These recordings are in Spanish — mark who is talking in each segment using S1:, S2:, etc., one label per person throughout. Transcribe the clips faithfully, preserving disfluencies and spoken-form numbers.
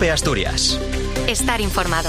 S1: COPE Asturias.
S2: Estar informado.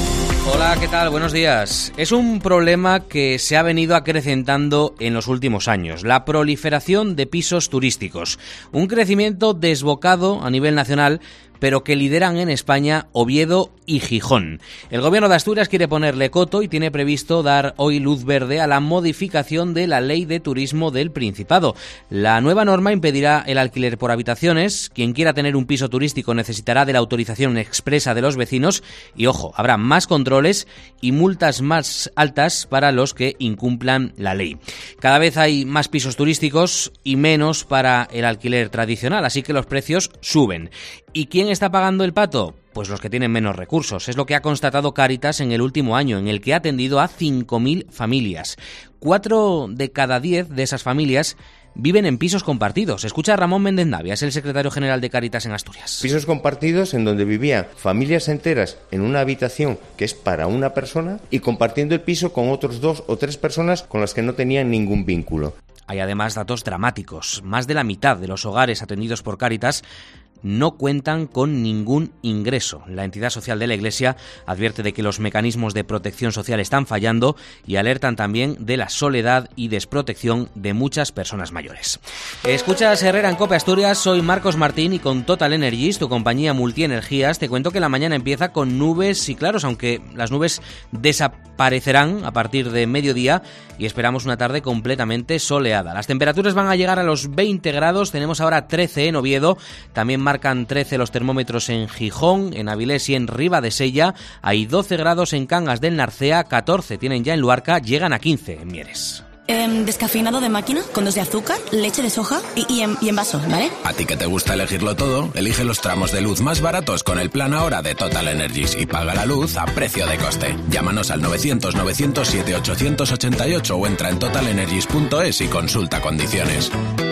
S3: Hola, ¿qué tal? Buenos días. Es un problema que se ha venido acrecentando en los últimos años, la proliferación de pisos turísticos. Un crecimiento desbocado a nivel nacional, pero que lideran en España Oviedo y Gijón. El Gobierno de Asturias quiere ponerle coto y tiene previsto dar hoy luz verde a la modificación de la Ley de Turismo del Principado. La nueva norma impedirá el alquiler por habitaciones. Quien quiera tener un piso turístico necesitará de la autorización expresa de los vecinos y, ojo, habrá más controles y multas más altas para los que incumplan la ley. Cada vez hay más pisos turísticos y menos para el alquiler tradicional, así que los precios suben. ¿Y quién está pagando el pato? Pues los que tienen menos recursos. Es lo que ha constatado Cáritas en el último año, en el que ha atendido a cinco mil familias. Cuatro de cada diez de esas familias viven en pisos compartidos. Escucha a Ramón Méndez Navia, es el secretario general de Cáritas en Asturias.
S4: Pisos compartidos en donde vivían familias enteras en una habitación que es para una persona y compartiendo el piso con otros dos o tres personas con las que no tenían ningún vínculo.
S3: Hay además datos dramáticos. Más de la mitad de los hogares atendidos por Cáritas no cuentan con ningún ingreso. La entidad social de la Iglesia advierte de que los mecanismos de protección social están fallando y alertan también de la soledad y desprotección de muchas personas mayores. Escuchas Herrera en COPE Asturias, soy Marcos Martín y con Total Energies, tu compañía multienergías, te cuento que la mañana empieza con nubes y claros, aunque las nubes desaparecerán a partir de mediodía y esperamos una tarde completamente soleada. Las temperaturas van a llegar a los veinte grados, tenemos ahora trece en Oviedo, también marcan trece los termómetros en Gijón, en Avilés y en Ribadesella, hay doce grados en Cangas del Narcea, catorce tienen ya en Luarca, llegan a quince en Mieres.
S5: Eh, descafeinado de máquina, con dos de azúcar, leche de soja y, y, en, y en vaso, ¿vale?
S6: A ti que te gusta elegirlo todo, elige los tramos de luz más baratos con el plan ahora de Total Energies y paga la luz a precio de coste. Llámanos al novecientos novecientos siete ochocientos ochenta y ocho o entra en total energies punto es y consulta condiciones.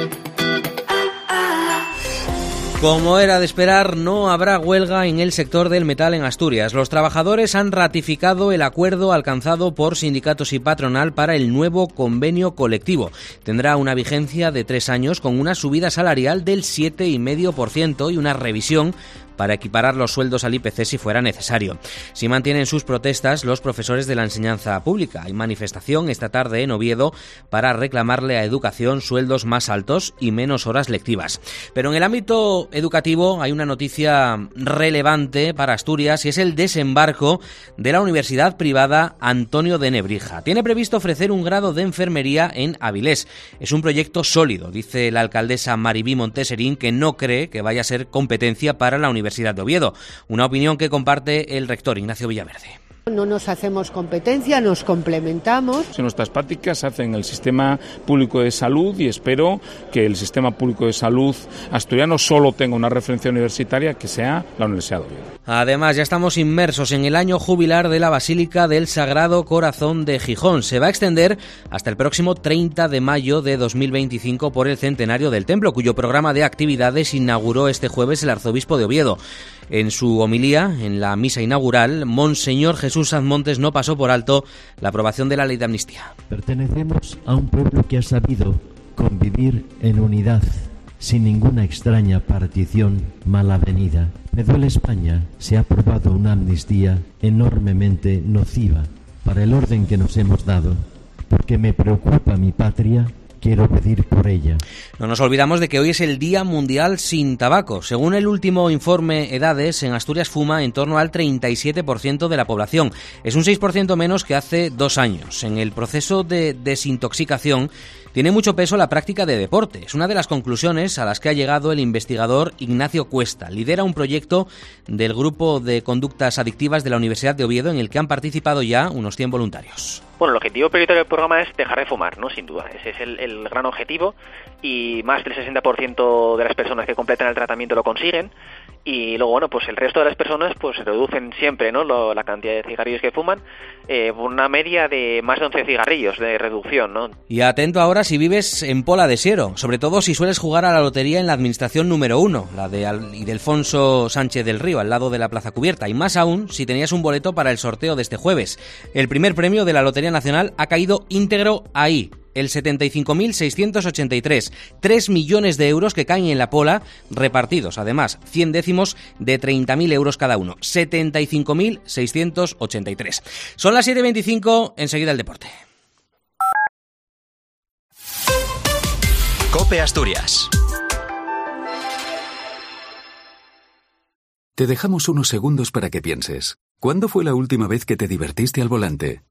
S3: Como era de esperar, no habrá huelga en el sector del metal en Asturias. Los trabajadores han ratificado el acuerdo alcanzado por sindicatos y patronal para el nuevo convenio colectivo. Tendrá una vigencia de tres años con una subida salarial del siete coma cinco por ciento y una revisión para equiparar los sueldos al I P C si fuera necesario. Si mantienen sus protestas los profesores de la enseñanza pública. Hay manifestación esta tarde en Oviedo para reclamarle a Educación sueldos más altos y menos horas lectivas. Pero en el ámbito educativo hay una noticia relevante para Asturias y es el desembarco de la Universidad Privada Antonio de Nebrija. Tiene previsto ofrecer un grado de enfermería en Avilés. Es un proyecto sólido, dice la alcaldesa Maribí Monteserín, que no cree que vaya a ser competencia para la Universidad de Oviedo, una opinión que comparte el rector Ignacio Villaverde.
S7: No nos hacemos competencia, nos complementamos.
S8: Nuestras prácticas se hacen en el sistema público de salud y espero que el sistema público de salud asturiano solo tenga una referencia universitaria que sea la Universidad de Oviedo.
S3: Además, ya estamos inmersos en el año jubilar de la Basílica del Sagrado Corazón de Gijón. Se va a extender hasta el próximo treinta de mayo de dos mil veinticinco por el centenario del templo, cuyo programa de actividades inauguró este jueves el arzobispo de Oviedo. En su homilía, en la misa inaugural, Monseñor Jesús Azmontes no pasó por alto la aprobación de la ley de amnistía.
S9: Pertenecemos a un pueblo que ha sabido convivir en unidad, sin ninguna extraña partición mal avenida. Me duele España, se ha aprobado una amnistía enormemente nociva para el orden que nos hemos dado, porque me preocupa mi patria. Quiero pedir por ella.
S3: No nos olvidamos de que hoy es el Día Mundial sin Tabaco. Según el último informe Edades, en Asturias fuma en torno al treinta y siete por ciento de la población. Es un seis por ciento menos que hace dos años. En el proceso de desintoxicación tiene mucho peso la práctica de deporte. Es una de las conclusiones a las que ha llegado el investigador Ignacio Cuesta. Lidera un proyecto del Grupo de Conductas Adictivas de la Universidad de Oviedo en el que han participado ya unos cien voluntarios.
S10: Bueno, el objetivo prioritario del programa es dejar de fumar, ¿no? Sin duda. Ese es el, el gran objetivo y más del sesenta por ciento de las personas que completan el tratamiento lo consiguen. Y luego, bueno, pues el resto de las personas pues reducen siempre, ¿no?, lo, la cantidad de cigarrillos que fuman, eh, una media de más de once cigarrillos de reducción, ¿no?
S3: Y atento ahora si vives en Pola de Siero, sobre todo si sueles jugar a la lotería en la administración número uno, la de Ildefonso Sánchez del Río, al lado de la Plaza Cubierta, y más aún si tenías un boleto para el sorteo de este jueves. El primer premio de la Lotería Nacional ha caído íntegro ahí, el setenta y cinco mil seiscientos ochenta y tres. tres millones de euros que caen en la pola, repartidos además cien décimos de treinta mil euros cada uno. setenta y cinco mil seiscientos ochenta y tres. Son las siete y veinticinco, enseguida el deporte.
S1: COPE Asturias.
S2: Te dejamos unos segundos para que pienses. ¿Cuándo fue la última vez que te divertiste al volante?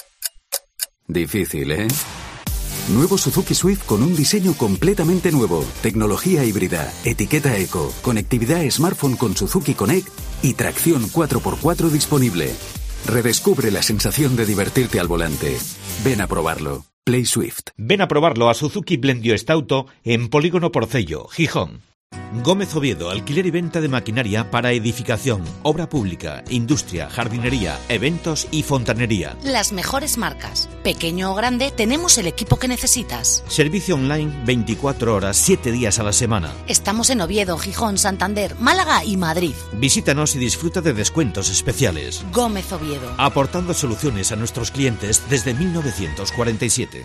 S2: Difícil, ¿eh? Nuevo Suzuki Swift con un diseño completamente nuevo, tecnología híbrida, etiqueta eco, conectividad smartphone con Suzuki Connect y tracción cuatro por cuatro disponible. Redescubre la sensación de divertirte al volante. Ven a probarlo. Play Swift.
S11: Ven a probarlo a Suzuki Blendio Stauto en Polígono Porcello, Gijón. Gómez Oviedo, alquiler y venta de maquinaria para edificación, obra pública, industria, jardinería, eventos y fontanería.
S12: Las mejores marcas. Pequeño o grande, tenemos el equipo que necesitas.
S11: Servicio online veinticuatro horas, siete días a la semana.
S12: Estamos en Oviedo, Gijón, Santander, Málaga y Madrid.
S11: Visítanos y disfruta de descuentos especiales.
S12: Gómez Oviedo.
S11: Aportando soluciones a nuestros clientes desde mil novecientos cuarenta y siete.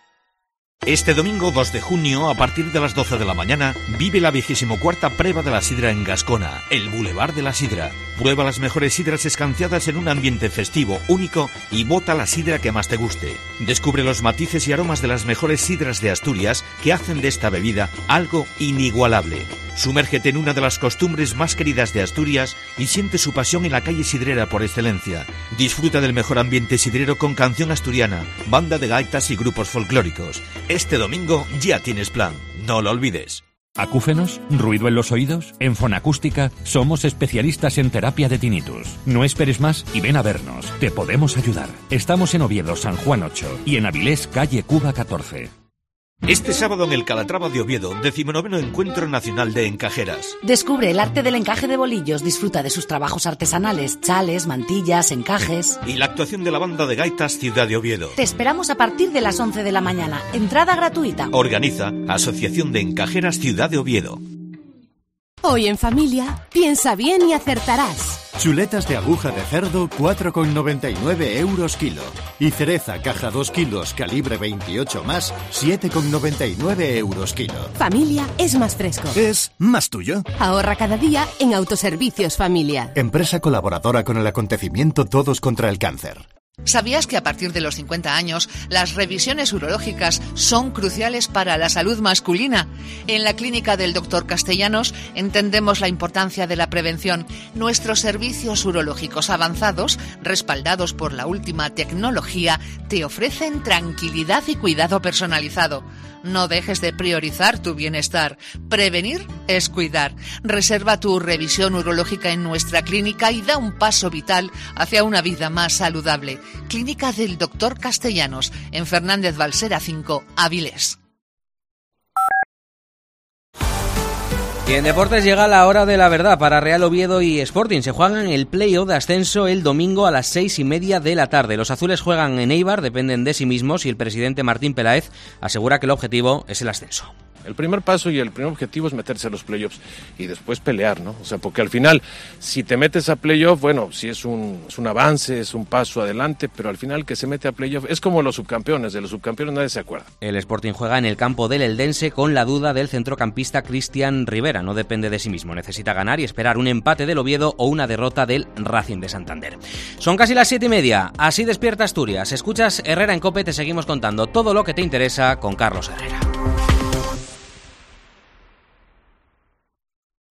S11: Este domingo dos de junio, a partir de las doce de la mañana, vive la vigésimo cuarta prueba de la sidra en Gascona, el Boulevard de la Sidra. Prueba las mejores sidras escanciadas en un ambiente festivo, único, y vota la sidra que más te guste. Descubre los matices y aromas de las mejores sidras de Asturias que hacen de esta bebida algo inigualable. Sumérgete en una de las costumbres más queridas de Asturias y siente su pasión en la calle sidrera por excelencia. Disfruta del mejor ambiente sidrero con canción asturiana, banda de gaitas y grupos folclóricos. Este domingo ya tienes plan, no lo olvides.
S13: ¿Acúfenos? ¿Ruido en los oídos? En Fonacústica somos especialistas en terapia de tinnitus. No esperes más y ven a vernos. Te podemos ayudar. Estamos en Oviedo, San Juan ocho y en Avilés, calle Cuba catorce.
S11: Este sábado en el Calatrava de Oviedo, decimonoveno Encuentro Nacional de Encajeras.
S12: Descubre el arte del encaje de bolillos, disfruta de sus trabajos artesanales, chales, mantillas, encajes.
S11: Y la actuación de la banda de gaitas Ciudad de Oviedo.
S12: Te esperamos a partir de las once de la mañana. Entrada gratuita.
S11: Organiza Asociación de Encajeras Ciudad de Oviedo.
S14: Hoy en familia, piensa bien y acertarás.
S15: Chuletas de aguja de cerdo, cuatro con noventa y nueve euros kilo. Y cereza, caja dos kilos, calibre veintiocho más, siete con noventa y nueve euros kilo.
S14: Familia es más fresco.
S15: Es más tuyo.
S14: Ahorra cada día en Autoservicios Familia.
S15: Empresa colaboradora con el acontecimiento Todos contra el Cáncer.
S16: ¿Sabías que a partir de los cincuenta años las revisiones urológicas son cruciales para la salud masculina? En la clínica del doctor Castellanos entendemos la importancia de la prevención. Nuestros servicios urológicos avanzados, respaldados por la última tecnología, te ofrecen tranquilidad y cuidado personalizado. No dejes de priorizar tu bienestar. Prevenir es cuidar. Reserva tu revisión urológica en nuestra clínica y da un paso vital hacia una vida más saludable. Clínica del doctor Castellanos, en Fernández Balsera cinco, Avilés.
S3: Y en deportes llega la hora de la verdad para Real Oviedo y Sporting. Se juegan el play-off de ascenso el domingo a las seis y media de la tarde. Los azules juegan en Eibar, dependen de sí mismos y el presidente Martín Peláez asegura que el objetivo es el ascenso.
S17: El primer paso y el primer objetivo es meterse a los playoffs y después pelear, ¿no? O sea, porque al final, si te metes a playoff, bueno, sí es un, es un avance, es un paso adelante, pero al final que se mete a playoff es como los subcampeones, de los subcampeones nadie se acuerda.
S3: El Sporting juega en el campo del Eldense con la duda del centrocampista Cristian Rivera. No depende de sí mismo, necesita ganar y esperar un empate del Oviedo o una derrota del Racing de Santander. Son casi las siete y media, así despierta Asturias. Escuchas Herrera en COPE, te seguimos contando todo lo que te interesa con Carlos Herrera.